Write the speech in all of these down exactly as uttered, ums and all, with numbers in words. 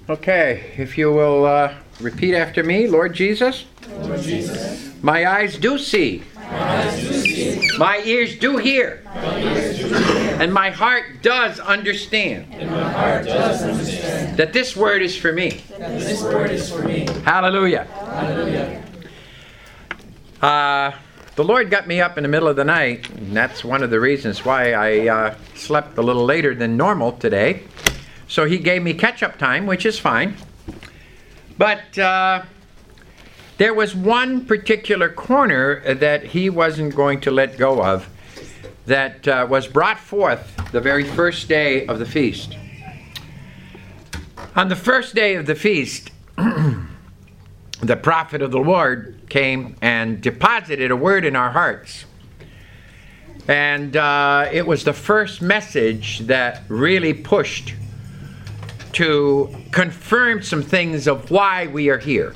Okay, if you will uh, repeat after me. Lord Jesus. Lord Jesus. My eyes do see. My eyes do see. My ears do hear. My ears do hear. And my heart does understand. And my heart does understand. That this word is for me. That this word is for me. Hallelujah. Hallelujah. Uh, the Lord got me up in the middle of the night, and that's one of the reasons why I uh, slept a little later than normal today. So he gave me catch-up time, which is fine. But uh, there was one particular corner that he wasn't going to let go of that uh, was brought forth the very first day of the feast. On the first day of the feast, the prophet of the Lord came and deposited a word in our hearts. And uh, it was the first message that really pushed to confirm some things of why we are here.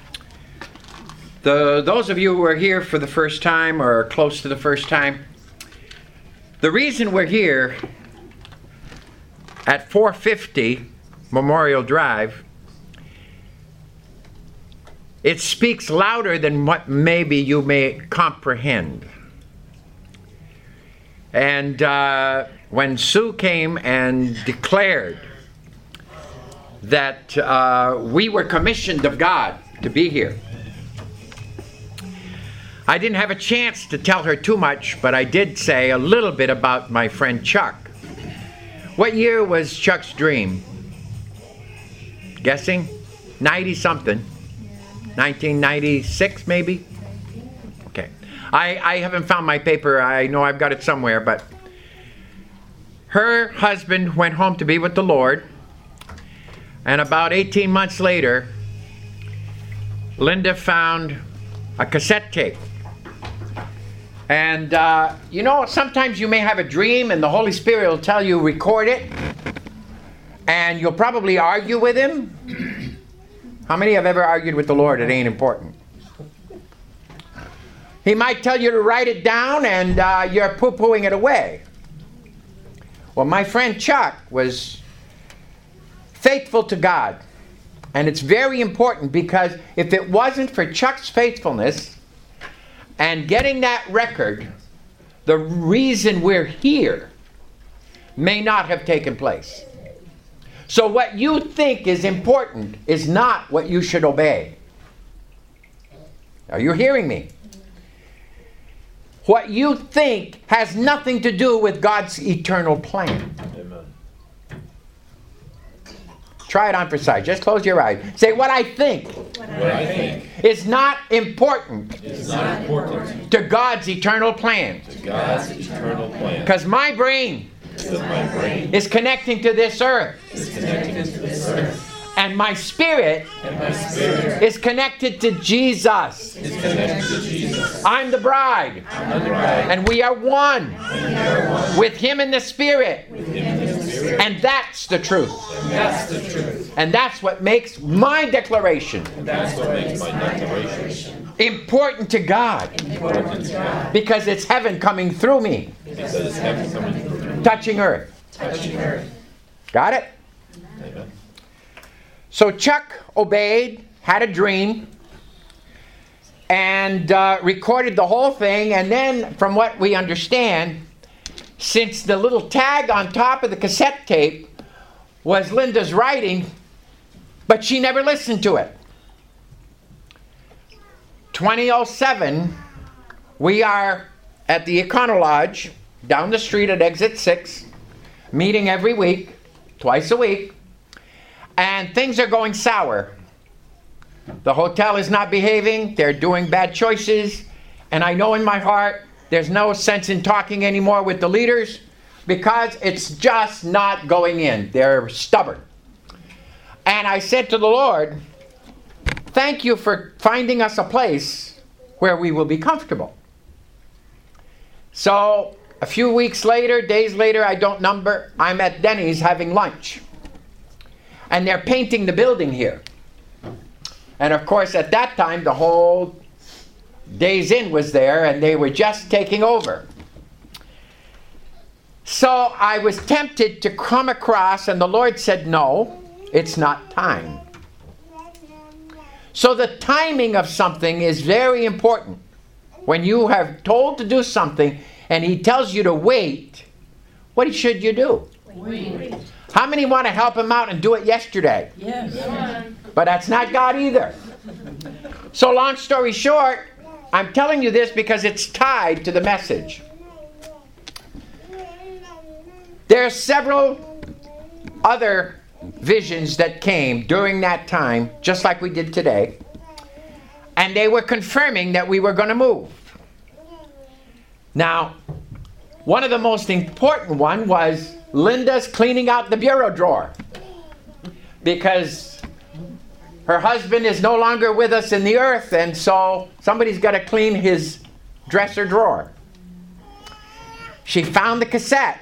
The, those of you who are here for the first time or close to the first time, the reason we're here at four fifty Memorial Drive, it speaks louder than what maybe you may comprehend. And uh, when Sue came and declared that uh, we were commissioned of God to be here, I didn't have a chance to tell her too much, but I did say a little bit about my friend Chuck. What year was Chuck's dream? Guessing? ninety-something. nineteen ninety-six, maybe? Okay. I, I haven't found my paper. I know I've got it somewhere, but her husband went home to be with the Lord, and about eighteen months later, Linda found a cassette tape. And, uh, you know, sometimes you may have a dream and the Holy Spirit will tell you, record it, and you'll probably argue with him. How many have ever argued with the Lord? It ain't important. He might tell you to write it down, and uh, you're poo-pooing it away. Well, my friend Chuck was faithful to God. And it's very important, because if it wasn't for Chuck's faithfulness and getting that record, the reason we're here may not have taken place. So what you think is important is not what you should obey. Are you hearing me? What you think has nothing to do with God's eternal plan. Amen. Try it on for size. Just close your eyes. Say, what I think, What I think is not important is not important to God's eternal plan. to God's eternal plan. Because my brain Because my brain is connecting to this earth. is connected to this earth, And my spirit and my spirit is connected to Jesus. is connected to Jesus. I'm the bride. I'm the bride, And we are one and we are one with Him in the Spirit. with Him in the Spirit. And that's the truth. And that's the truth. And that's what makes my declaration And that's what makes my declaration important to God. important to God. Because it's heaven coming through me, Because it's heaven coming through, touching earth. touching earth. Got it? Amen. So Chuck obeyed, had a dream, and uh, recorded the whole thing. And then, from what we understand, since the little tag on top of the cassette tape was Linda's writing, but she never listened to it. twenty oh seven, we are at the Econo Lodge down the street at exit six, meeting every week, twice a week. And things are going sour. The hotel is not behaving. They're doing bad choices. And I know in my heart there's no sense in talking anymore with the leaders, because it's just not going in. They're stubborn. And I said to the Lord, thank you for finding us a place where we will be comfortable. So a few weeks later, days later, I don't number, I'm at Denny's having lunch. And they're painting the building here. And of course, at that time, the whole Days Inn was there, and they were just taking over. So I was tempted to come across, and the Lord said no. It's not time. So the timing of something is very important. When you have told to do something and he tells you to wait, what should you do? Wait. How many want to help him out and do it yesterday? Yes. But that's not God either. So long story short, I'm telling you this because it's tied to the message. There are several other visions that came during that time, just like we did today. And they were confirming that we were going to move. Now, one of the most important one was Linda's cleaning out the bureau drawer. Because her husband is no longer with us in the earth, and so somebody's got to clean his dresser drawer. She found the cassette.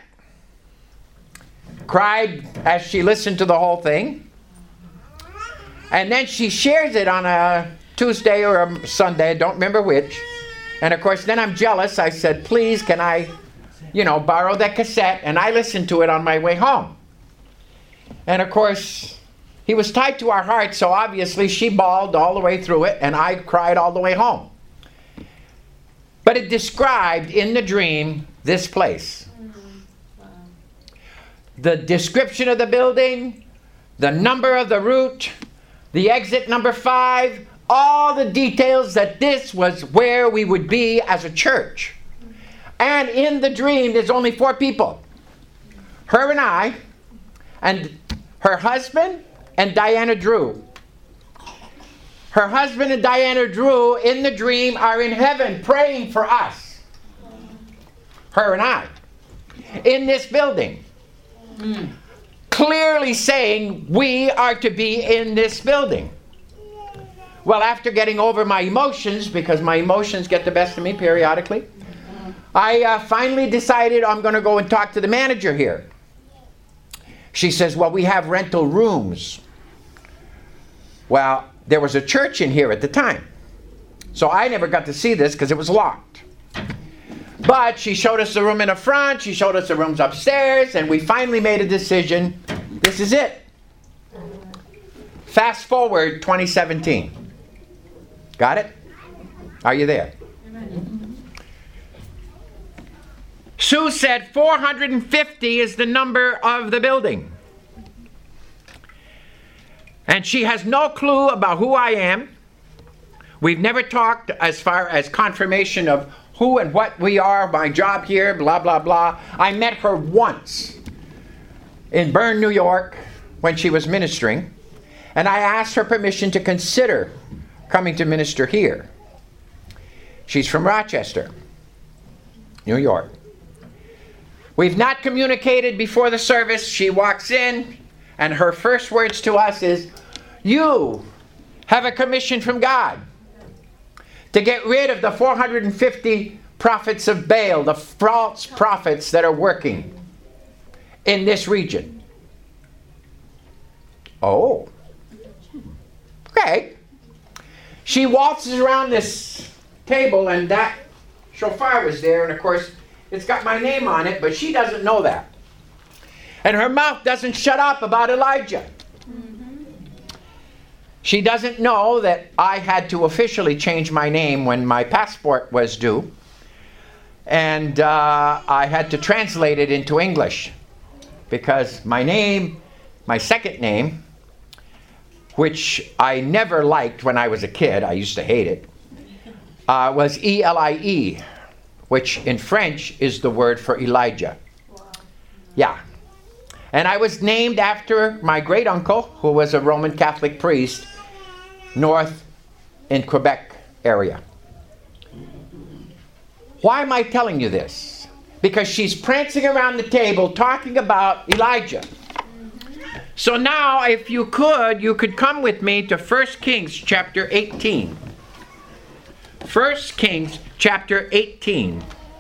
Cried as she listened to the whole thing. And then she shares it on a Tuesday or a Sunday, I don't remember which. And of course, then I'm jealous. I said, please, can I, you know, borrow that cassette? And I listened to it on my way home. And of course, he was tied to our hearts, so obviously she bawled all the way through it, and I cried all the way home. But it described in the dream this place. The description of the building, the number of the route, the exit number five, all the details that this was where we would be as a church. And in the dream, there's only four people. Her and I, and her husband, and Diana Drew. Her husband and Diana Drew in the dream are in heaven praying for us. Her and I. In this building. Mm. Clearly saying we are to be in this building. Well, after getting over my emotions, because my emotions get the best of me periodically, I uh, finally decided I'm going to go and talk to the manager here. She says, well, we have rental rooms. Well, there was a church in here at the time. So I never got to see this because it was locked. But she showed us the room in the front, she showed us the rooms upstairs, and we finally made a decision. This is it. Fast forward twenty seventeen. Got it? Are you there? Sue said four hundred fifty is the number of the building. And she has no clue about who I am. We've never talked as far as confirmation of who and what we are, my job here, blah, blah, blah. I met her once in Bern, New York, when she was ministering. And I asked her permission to consider coming to minister here. She's from Rochester, New York. We've not communicated before the service. She walks in, and her first words to us is, you have a commission from God to get rid of the four hundred fifty prophets of Baal, the false prophets that are working in this region. Oh. Okay. She waltzes around this table, and that shofar was there, and of course, it's got my name on it, but she doesn't know that. And her mouth doesn't shut up about Elijah. She doesn't know that I had to officially change my name when my passport was due. And uh, I had to translate it into English. Because my name, my second name, which I never liked when I was a kid, I used to hate it, uh, was E L I E, which in French is the word for Elijah. Wow. Yeah. And I was named after my great uncle, who was a Roman Catholic priest, north in Quebec area. Why am I telling you this? Because she's prancing around the table talking about Elijah. So now, if you could, you could come with me to First Kings chapter eighteen. First Kings chapter eighteen.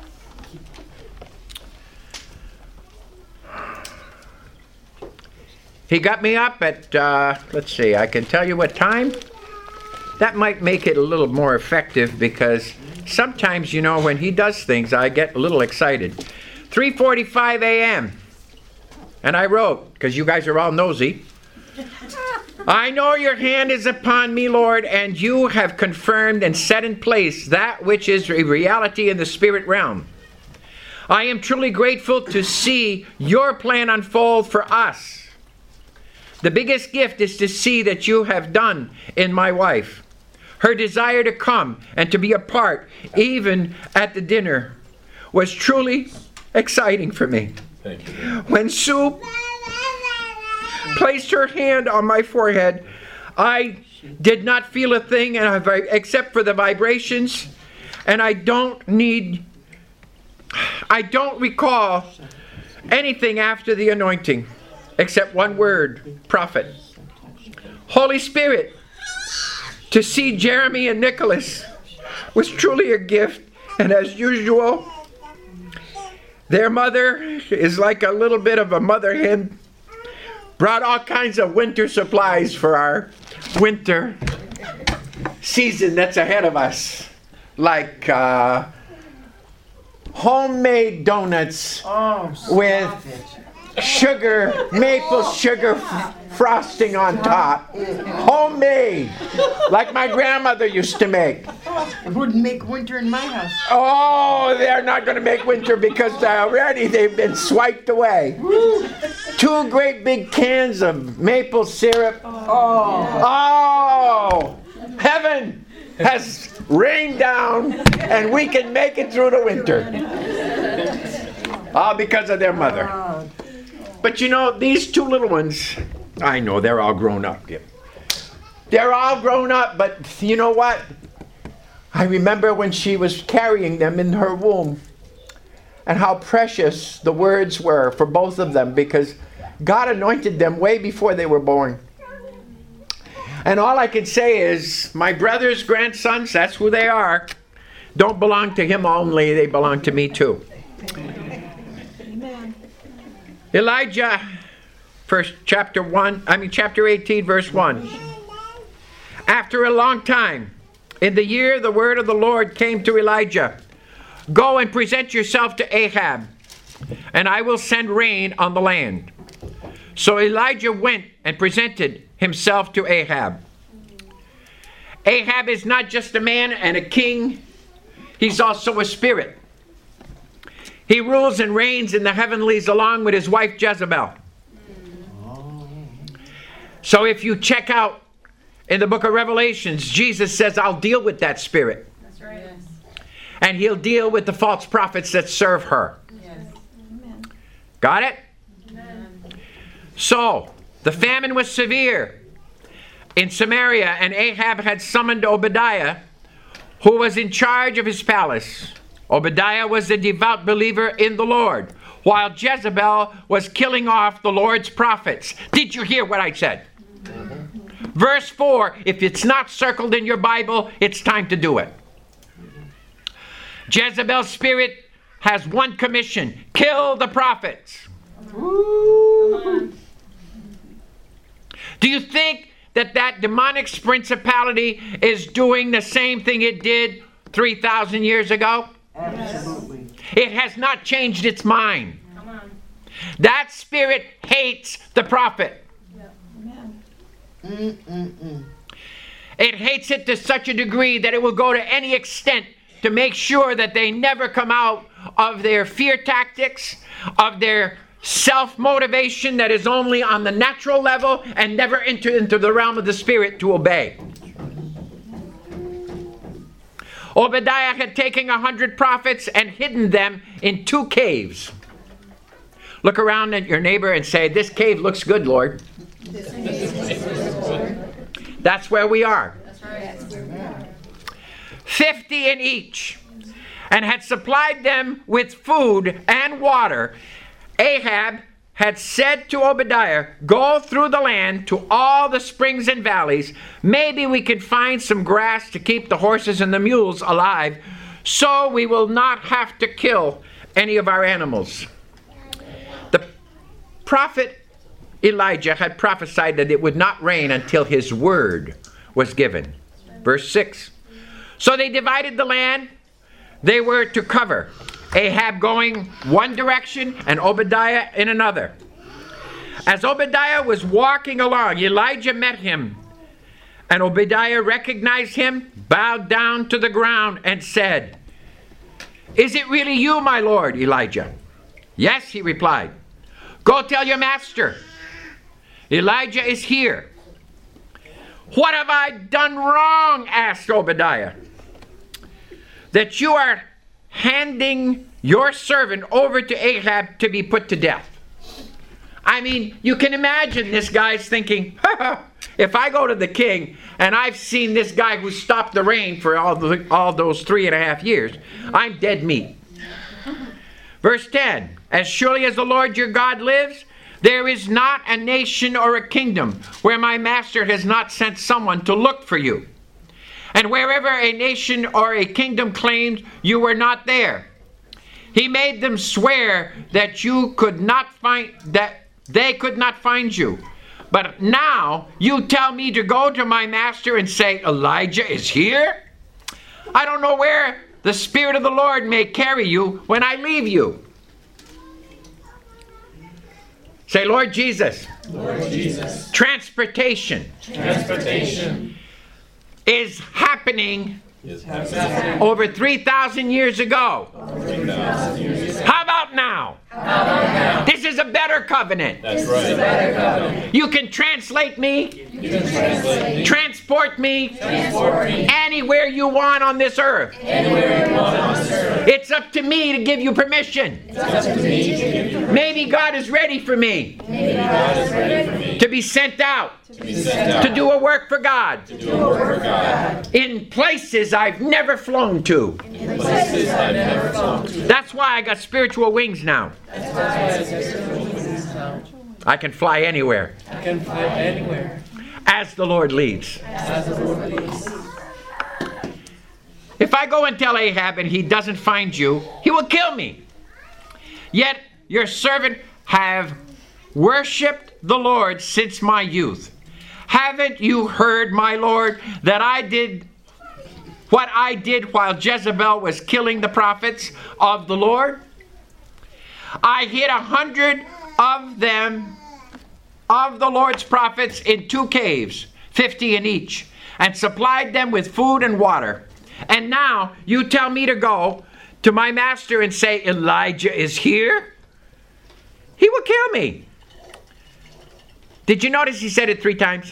He got me up at, uh, let's see, I can tell you what time. That might make it a little more effective because sometimes, you know, when he does things, I get a little excited. three forty-five a.m. And I wrote, because you guys are all nosy, I know your hand is upon me, Lord, and you have confirmed and set in place that which is a reality in the spirit realm. I am truly grateful to see your plan unfold for us. The biggest gift is to see that you have done in my wife. Her desire to come and to be a part, even at the dinner, was truly exciting for me. Thank you. When Sue placed her hand on my forehead, I did not feel a thing and I, vi- except for the vibrations, and I don't need, I don't recall anything after the anointing except one word, prophet. Holy Spirit, to see Jeremy and Nicholas was truly a gift, and as usual, their mother is like a little bit of a mother hen. Brought all kinds of winter supplies for our winter season that's ahead of us. Like uh, homemade donuts Oh, with stop it. sugar, maple sugar f- frosting on top. Homemade. Like my grandmother used to make. It wouldn't make winter in my house. Oh, they're not going to make winter because already they've been swiped away. Two great big cans of maple syrup. Oh. Oh, heaven has rained down and we can make it through the winter. All because of their mother. Oh. But you know, these two little ones, I know they're all grown up. They're all grown up, but you know what? I remember when she was carrying them in her womb and how precious the words were for both of them, because God anointed them way before they were born. And all I can say is my brother's grandsons, that's who they are, don't belong to him only, they belong to me too. Amen. Elijah, first chapter one, I mean chapter eighteen, verse one. After a long time, in the year the word of the Lord came to Elijah, go and present yourself to Ahab, and I will send rain on the land. So Elijah went and presented himself to Ahab. Ahab is not just a man and a king, he's also a spirit. He rules and reigns in the heavenlies along with his wife Jezebel. So if you check out in the book of Revelations, Jesus says, I'll deal with that spirit. That's right. Yes. And he'll deal with the false prophets that serve her. Yes. Amen. Got it? Amen. So, the famine was severe in Samaria, and Ahab had summoned Obadiah, who was in charge of his palace. Obadiah was a devout believer in the Lord, while Jezebel was killing off the Lord's prophets. Did you hear what I said? Verse four, if it's not circled in your Bible, it's time to do it. Jezebel's spirit has one commission: kill the prophets. Ooh. Do you think that that demonic principality is doing the same thing it did three thousand years ago? Absolutely. It has not changed its mind. Come on. That spirit hates the prophet. Yep. Amen. Mm-mm-mm. It hates it to such a degree that it will go to any extent to make sure that they never come out of their fear tactics, of their self-motivation that is only on the natural level, and never enter into the realm of the spirit to obey. Obadiah had taken a hundred prophets and hidden them in two caves. Look around at your neighbor and say, this cave looks good, Lord. That's where we are. That's right. Fifty in each, and had supplied them with food and water. Ahab had said to Obadiah, go through the land to all the springs and valleys. Maybe we can find some grass to keep the horses and the mules alive, so we will not have to kill any of our animals. The prophet Elijah had prophesied that it would not rain until his word was given. Verse six. So they divided the land they were to cover, Ahab going one direction and Obadiah in another. As Obadiah was walking along, Elijah met him. And Obadiah recognized him, bowed down to the ground, and said, "Is it really you, my lord, Elijah?" "Yes," he replied. "Go tell your master, Elijah is here." "What have I done wrong?" asked Obadiah, "that you are handing your servant over to Ahab to be put to death?" I mean, you can imagine this guy's thinking, if I go to the king and I've seen this guy who stopped the rain for all, the, all those three and a half years, I'm dead meat. Verse ten, "As surely as the Lord your God lives, there is not a nation or a kingdom where my master has not sent someone to look for you. And wherever a nation or a kingdom claimed you were not there, he made them swear that you could not find that they could not find you. But now you tell me to go to my master and say, Elijah is here? I don't know where the Spirit of the Lord may carry you when I leave you." Say, "Lord Jesus." Lord Jesus. Transportation Transportation is happening is happening over three thousand years ago. three thousand years ago. How about now? This is a better covenant. That's right. You can translate me, You can translate me, transport me transport me anywhere you want on this earth. anywhere you want on this earth. It's up to me to give you permission. It's up to me to give you. Maybe God is ready for me Maybe God is ready for me to be sent out to be sent out to do a work for God to do a work for God in places I've never flown to. in places I've never flown to. That's why I got spiritual wings now. I can fly anywhere I can fly anywhere as the Lord leads. as the Lord leads. If I go and tell Ahab and he doesn't find you, he will kill me. Yet your servant have worshipped the Lord since my youth. Haven't you heard, my Lord, that I did what I did while Jezebel was killing the prophets of the Lord? I hid a hundred of them, of the Lord's prophets, in two caves, fifty in each, and supplied them with food and water. And now you tell me to go to my master and say, Elijah is here? He will kill me. Did you notice he said it three times?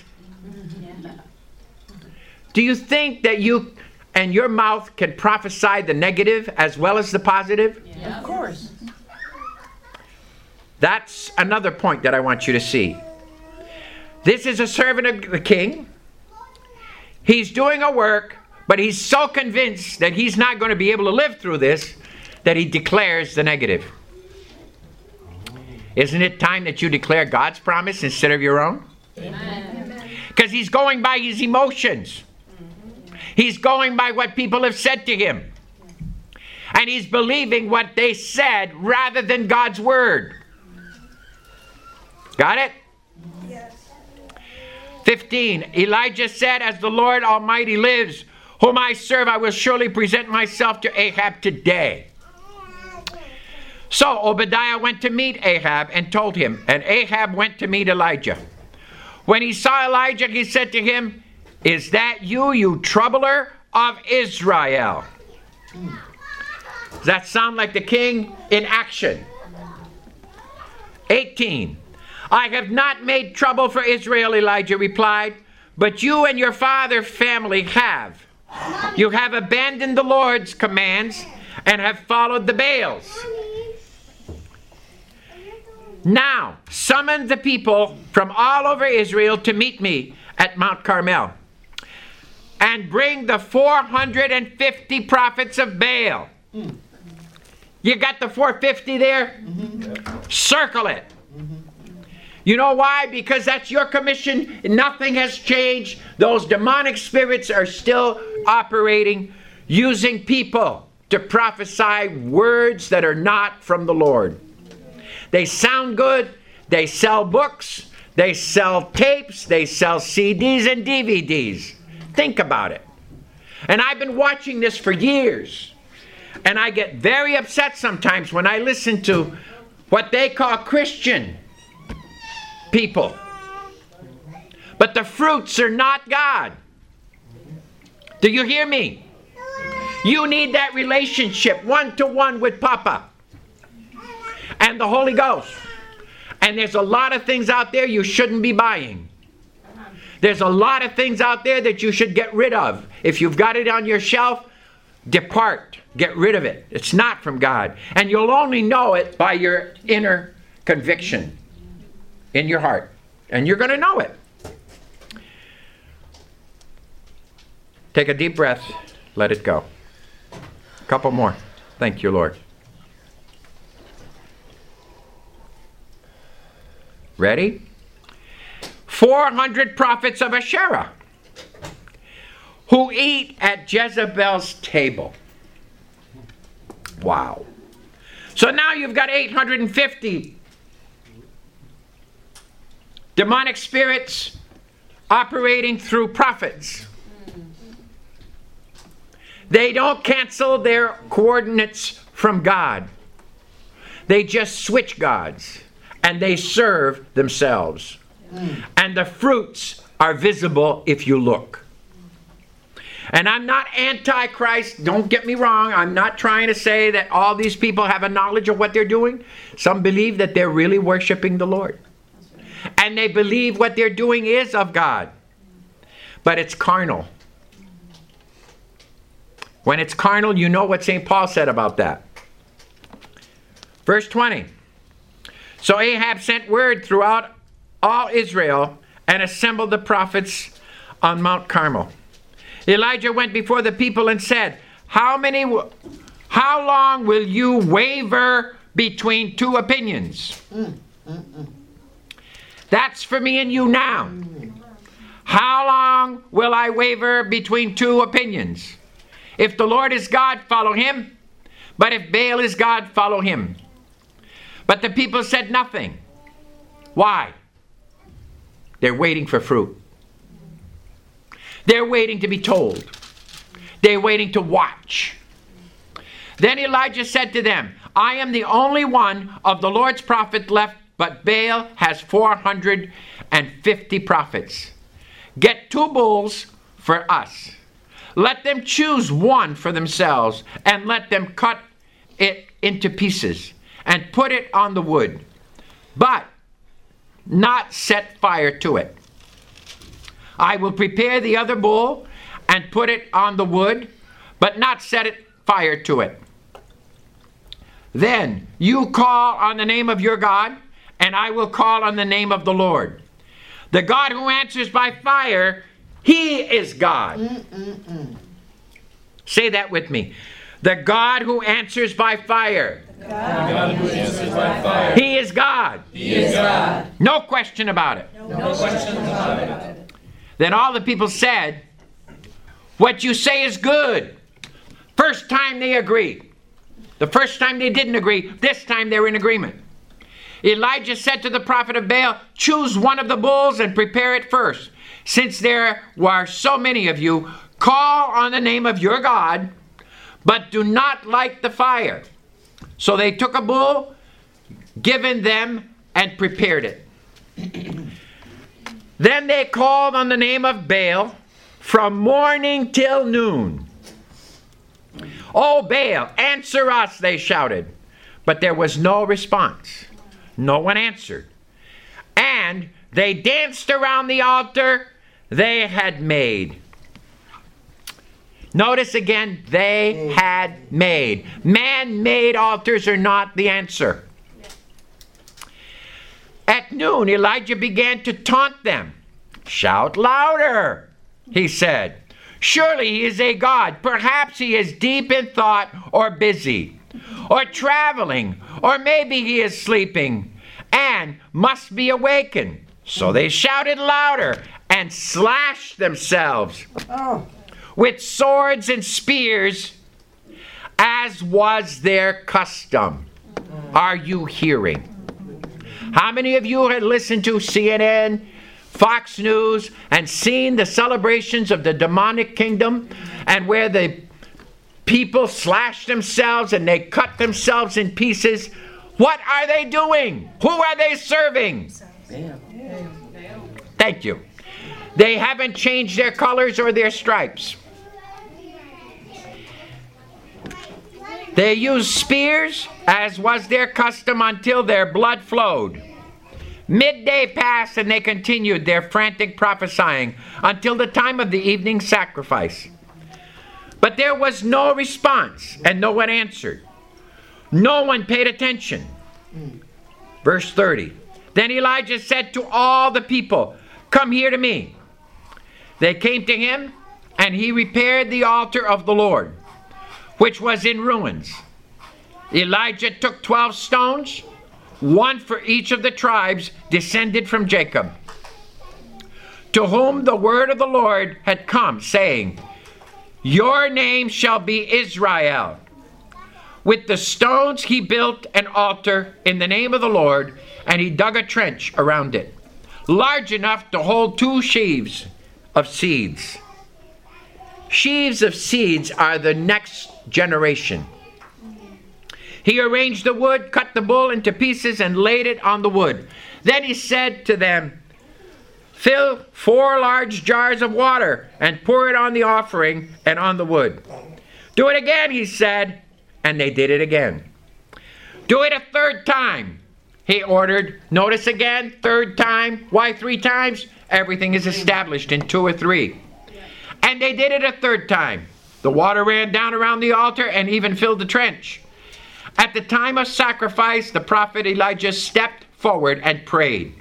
Do you think that you and your mouth can prophesy the negative as well as the positive? Of course. That's another point that I want you to see. This is a servant of the king. He's doing a work, but he's so convinced that he's not going to be able to live through this that he declares the negative. Isn't it time that you declare God's promise instead of your own? Because he's going by his emotions. He's going by what people have said to him. And he's believing what they said rather than God's word. Got it? Yes. fifteen. Elijah said, as the Lord Almighty lives, whom I serve, I will surely present myself to Ahab today. So Obadiah went to meet Ahab and told him, and Ahab went to meet Elijah. When he saw Elijah, he said to him, is that you, you troubler of Israel? Does that sound like the king in action? eighteen. I have not made trouble for Israel, Elijah replied, but you and your father's family have. You have abandoned the Lord's commands and have followed the Baals. Now, summon the people from all over Israel to meet me at Mount Carmel, and bring the four hundred fifty prophets of Baal. Mm. You got the four hundred fifty there? Mm-hmm. Circle it. Mm-hmm. You know why? Because that's your commission. Nothing has changed. Those demonic spirits are still operating, using people to prophesy words that are not from the Lord. They sound good. They sell books. They sell tapes. They sell C Ds and D V Ds. Think about it. And I've been watching this for years. And I get very upset sometimes when I listen to what they call Christian people. But the fruits are not God. Do you hear me? You need that relationship one-to-one with Papa and the Holy Ghost. And there's a lot of things out there you shouldn't be buying. There's a lot of things out there that you should get rid of. If you've got it on your shelf, depart. Get rid of it. It's not from God. And you'll only know it by your inner conviction in your heart. And you're going to know it. Take a deep breath. Let it go. A couple more. Thank you, Lord. Ready? four hundred prophets of Asherah who eat at Jezebel's table. Wow. So now you've got eight hundred fifty demonic spirits operating through prophets. They don't cancel their coordinates from God. They just switch gods and they serve themselves. Mm. And the fruits are visible if you look. And I'm not anti-Christ. Don't get me wrong. I'm not trying to say that all these people have a knowledge of what they're doing. Some believe that they're really worshiping the Lord. And they believe what they're doing is of God. But it's carnal. When it's carnal, you know what Saint Paul said about that. Verse twenty. So Ahab sent word throughout all Israel and assembled the prophets on Mount Carmel. Elijah went before the people and said, How many, how long will you waver between two opinions? Mm, mm, mm. That's for me and you now. How long will I waver between two opinions? If the Lord is God, follow him. But if Baal is God, follow him. But the people said nothing. Why? They're waiting for fruit. They're waiting to be told. They're waiting to watch. Then Elijah said to them, I am the only one of the Lord's prophets left, but Baal has four hundred fifty prophets. Get two bulls for us. Let them choose one for themselves, and let them cut it into pieces, and put it on the wood, but not set fire to it. I will prepare the other bull, and put it on the wood, but not set it fire to it. Then you call on the name of your God, and I will call on the name of the Lord. The God who answers by fire, he is God. Mm-mm-mm. Say that with me. The God who answers by fire. The God who answers by fire. He is God. He is God. No question about it. No, no question about it. Then all the people said, what you say is good. First time they agreed. The first time they didn't agree, this time they're in agreement. Elijah said to the prophet of Baal, choose one of the bulls and prepare it first. Since there were so many of you, call on the name of your God, but do not light the fire. So they took a bull, given them, and prepared it. Then they called on the name of Baal from morning till noon. Oh, Baal, answer us, they shouted. But there was no response. No one answered. And they danced around the altar they had made. Notice again, they had made. Man-made altars are not the answer. At noon, Elijah began to taunt them. Shout louder, he said. Surely he is a god. Perhaps he is deep in thought or busy or traveling, or maybe he is sleeping and must be awakened. So they shouted louder and slashed themselves Oh. with swords and spears, as was their custom. Are you hearing? How many of you had listened to C N N, Fox News, and seen the celebrations of the demonic kingdom, and where the people slashed themselves and they cut themselves in pieces? What are they doing? Who are they serving? Thank you. They haven't changed their colors or their stripes. They used spears, as was their custom, until their blood flowed. Midday passed, and they continued their frantic prophesying until the time of the evening sacrifice. But there was no response, and no one answered. No one paid attention. Verse thirty. Then Elijah said to all the people, "Come here to me." They came to him, and he repaired the altar of the Lord, which was in ruins. Elijah took twelve stones, one for each of the tribes descended from Jacob, to whom the word of the Lord had come, saying, "Your name shall be Israel." With the stones he built an altar in the name of the Lord, and he dug a trench around it, large enough to hold two sheaves of seeds. Sheaves of seeds are the next generation. He arranged the wood, cut the bull into pieces, and laid it on the wood. Then he said to them, "Fill four large jars of water and pour it on the offering and on the wood." "Do it again," he said, and they did it again. "Do it a third time," he ordered. Notice again, third time. Why three times? Everything is established in two or three. And they did it a third time. The water ran down around the altar and even filled the trench. At the time of sacrifice, the prophet Elijah stepped forward and prayed.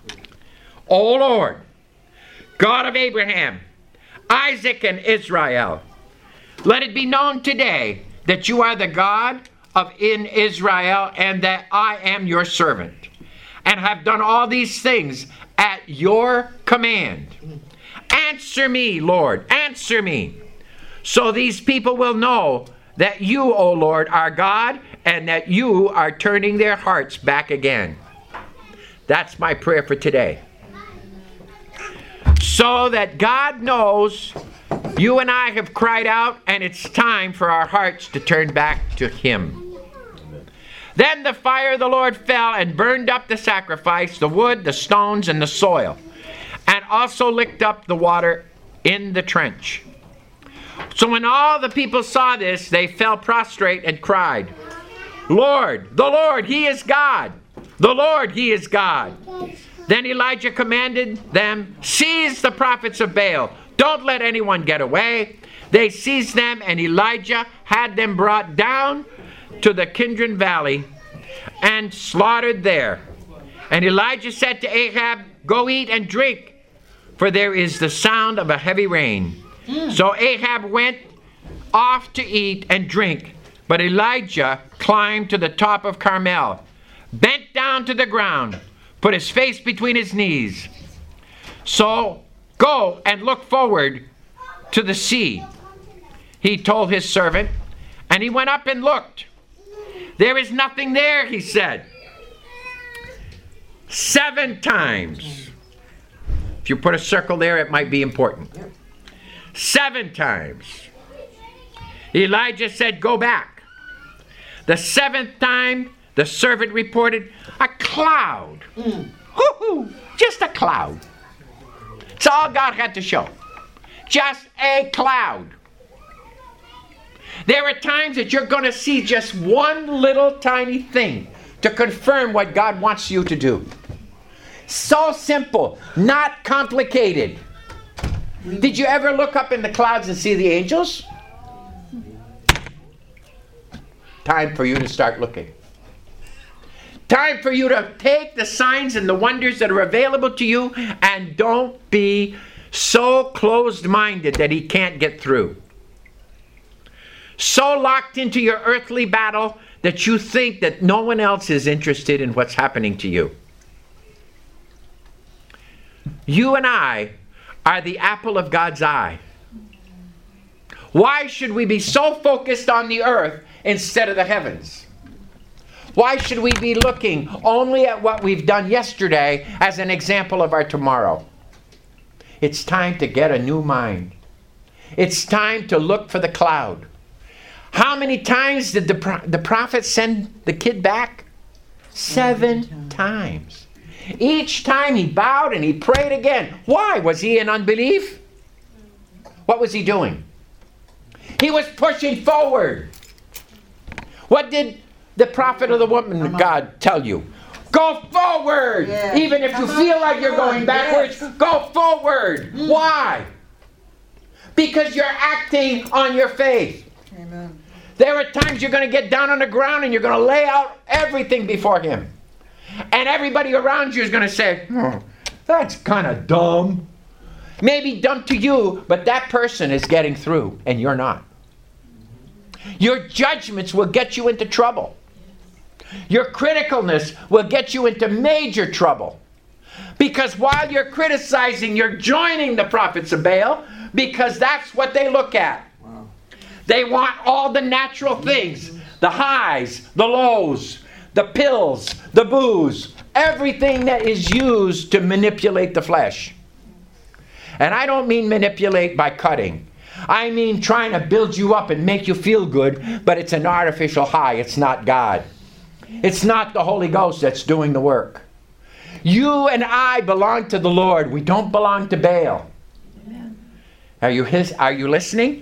"O Lord, God of Abraham, Isaac, and Israel, let it be known today that you are the God of in Israel, and that I am your servant, and have done all these things at your command. Answer me, Lord, answer me, so these people will know that you, O Lord, are God, and that you are turning their hearts back again." That's my prayer for today. So that God knows you and I have cried out, and it's time for our hearts to turn back to Him. Then the fire of the Lord fell and burned up the sacrifice, the wood, the stones, and the soil, and also licked up the water in the trench. So when all the people saw this, they fell prostrate and cried, "Lord, the Lord, He is God! The Lord, He is God!" Then Elijah commanded them, "Seize the prophets of Baal. Don't let anyone get away." They seized them, and Elijah had them brought down to the Kidron Valley and slaughtered there. And Elijah said to Ahab, "Go eat and drink, for there is the sound of a heavy rain." Mm. So Ahab went off to eat and drink, but Elijah climbed to the top of Carmel, bent down to the ground, put his face between his knees. "So go and look forward to the sea," he told his servant, and he went up and looked. "There is nothing there," he said. Seven times. If you put a circle there, it might be important. Seven times. Elijah said, "Go back." The seventh time, the servant reported, "A cloud." Mm. Woo-hoo, just a cloud. It's all God had to show. Just a cloud. There are times that you're going to see just one little tiny thing to confirm what God wants you to do. So simple, not complicated. Did you ever look up in the clouds and see the angels? Time for you to start looking. Time for you to take the signs and the wonders that are available to you, and don't be so closed-minded that He can't get through. So locked into your earthly battle that you think that no one else is interested in what's happening to you. You and I are the apple of God's eye. Why should we be so focused on the earth instead of the heavens? Why should we be looking only at what we've done yesterday as an example of our tomorrow? It's time to get a new mind. It's time to look for the cloud. How many times did the, pro- the prophet send the kid back? Seven times. Each time he bowed and he prayed again. Why? Was he in unbelief? What was he doing? He was pushing forward. What did the prophet of the woman of God tell you? Go forward. Yeah. Even if you Come feel on, like you're come going on, backwards, yes. go forward. Mm. Why? Because you're acting on your faith. Amen. There are times you're going to get down on the ground and you're going to lay out everything before him. And everybody around you is going to say, oh, that's kind of dumb. Maybe dumb to you, but that person is getting through and you're not. Your judgments will get you into trouble. Your criticalness will get you into major trouble. Because while you're criticizing, you're joining the prophets of Baal, because that's what they look at. Wow. They want all the natural things, the highs, the lows, the pills, the booze, everything that is used to manipulate the flesh. And I don't mean manipulate by cutting. I mean trying to build you up and make you feel good, but it's an artificial high. It's not God. It's not the Holy Ghost that's doing the work. You and I belong to the Lord. We don't belong to Baal. Amen. Are you his, are you listening?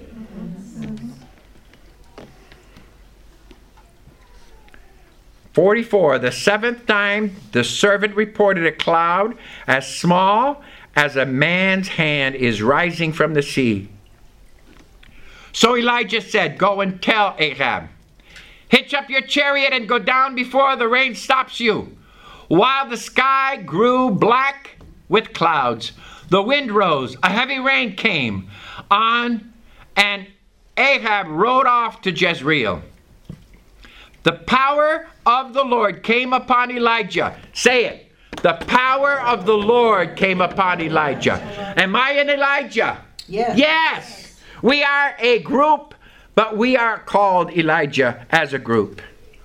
forty-four. The seventh time the servant reported a cloud as small as a man's hand is rising from the sea. So Elijah said, go and tell Ahab, hitch up your chariot and go down before the rain stops you. While the sky grew black with clouds, the wind rose, a heavy rain came on, and Ahab rode off to Jezreel. The power of the Lord came upon Elijah. Say it. The power of the Lord came upon Elijah. Am I an Elijah? Yes. Yes. We are a group, but we are called Elijah as a group.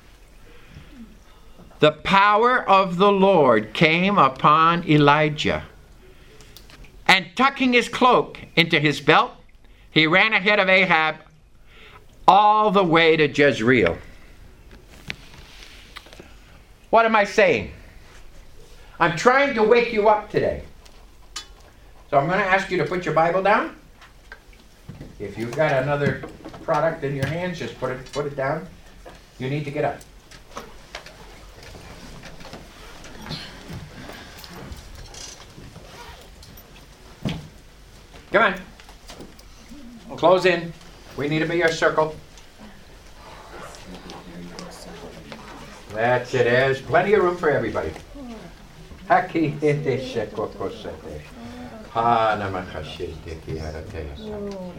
The power of the Lord came upon Elijah. And tucking his cloak into his belt, he ran ahead of Ahab all the way to Jezreel. What am I saying? I'm trying to wake you up today. So I'm going to ask you to put your Bible down. If you've got another product in your hands, just put it, put it down. You need to get up. Come on. Close in. We need to be your circle. That's it. There's plenty of room for everybody. Haki hete shekokosete. Ha namakashete kiarateasa.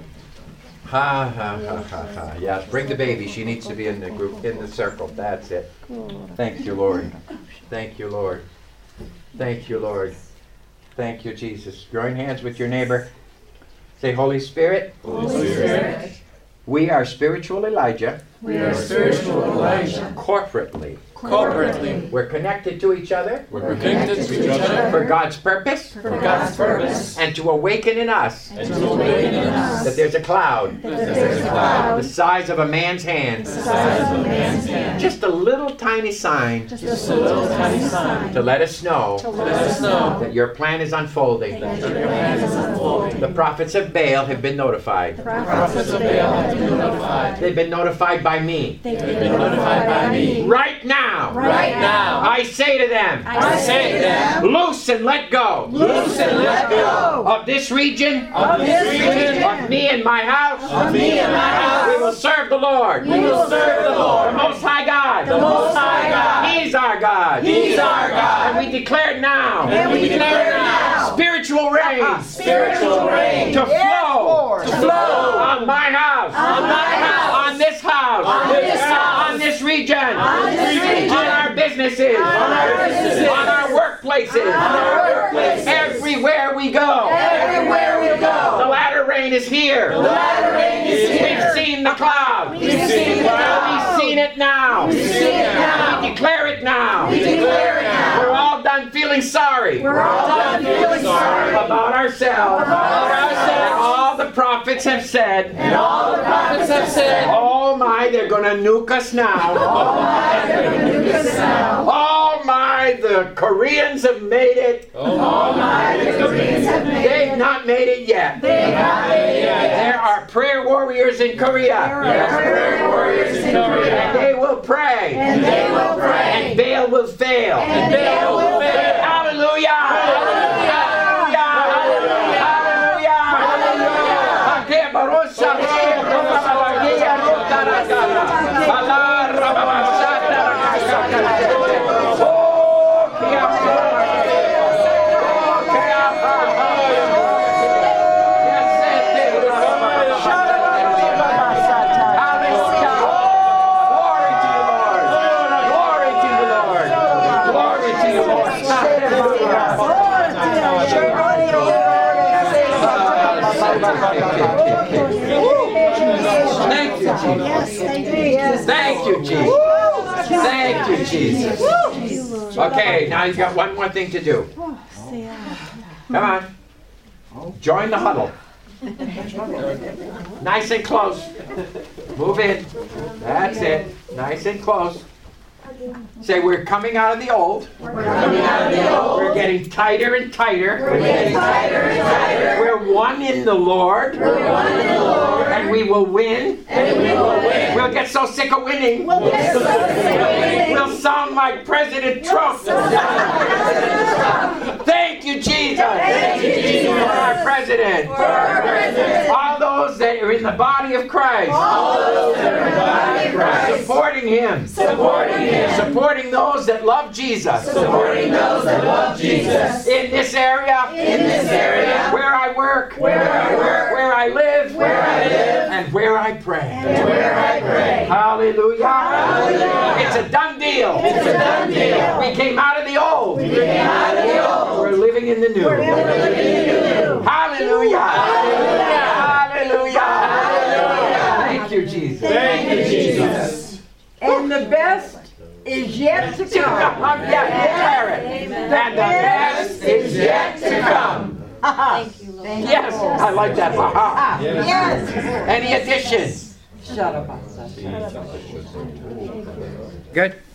Ha ha ha ha ha. Yes, bring the baby. She needs to be in the group, in the circle. That's it. Thank you, Lord. Thank you, Lord. Thank you, Lord. Thank you, Jesus. Join hands with your neighbor. Say, Holy Spirit. Holy Spirit. We are spiritual Elijah. We are spiritual Elijah. Corporately. Corporately. We're connected to each other. We're connected to each other For God's purpose. for God's purpose. And to awaken in us And to awaken in us that there's a cloud that there's a cloud the size of a man's hand. the size of a man's hand. Just a little tiny sign Just a little tiny sign to let us know to let us know that your plan is unfolding. that your plan is unfolding. The prophets of Baal have been notified. The prophets of Baal have been notified. They've been notified by me. They've been notified by me. Right now, Right now, I say to them, I say to them, loose and let go loose and let go of this region, of this region, of me and my house. of me and my We house. will serve the Lord. We will serve the The Lord, Most High God. the Most High God. He's our God. He's our God. And we declare now And we declare now spiritual rain spiritual rain to flow to flow on my house, on my house, on this house, on this house, on this region, on this region, on our businesses, on our businesses, on our workplaces, on our workplaces, everywhere we go. everywhere we The go. latter rain is here. The latter rain is We've here. seen the cloud. We've seen the cloud. We've seen it now. We've seen it now. We declare it now. We declare it now. We're all done feeling sorry We're all done feeling sorry about ourselves. about ourselves. All the prophets have said, And all the prophets have said, oh my, they're going to nuke us now. "Oh my, they're gonna nuke us now. Oh my, my, the Koreans have made it. Oh my. They've not made it yet. There are prayer warriors in Korea. Prayer warriors in And Korea. they will pray. And they will pray. And Baal will fail. And they will fail. Hallelujah! Hallelujah! Hallelujah! Thank you, Jesus. Thank you, Jesus. Thank you, Jesus. Okay, now you've got one more thing to do. Come on. Join the huddle. Nice and close. Move in. That's it. Nice and close. Say, we're coming out of the old. We're coming out of the old. We're getting tighter and tighter. We're getting tighter and tighter. We're one in the Lord. We're one in the Lord. And we will win. And we will win. We'll get so sick of winning. We'll get so sick of winning. We'll sound like President Trump. Thank you, Jesus. Thank you, Jesus. For our president. For our president. All those that are in the body of Christ. All those that are in the body of Christ. Supporting him. Supporting him. Supporting those that love Jesus. Supporting those that love Jesus. In this area. In this area. Where I work. Where I work. Where I live. Where I live. And where I pray. And where I pray. Hallelujah. Hallelujah. It's a done deal. It's a done deal. We came out of the old. We came out of the old. We're living in the new. We're living in the new. Hallelujah. Hallelujah. Hallelujah. Thank you, Jesus. Thank you, Jesus. And the best is yet to come. I'm yet declare it. And the best is yet to come. Thank you, Lord. Yes, I like that. Ha-ha. Yes. Any additions? Shut up. Good.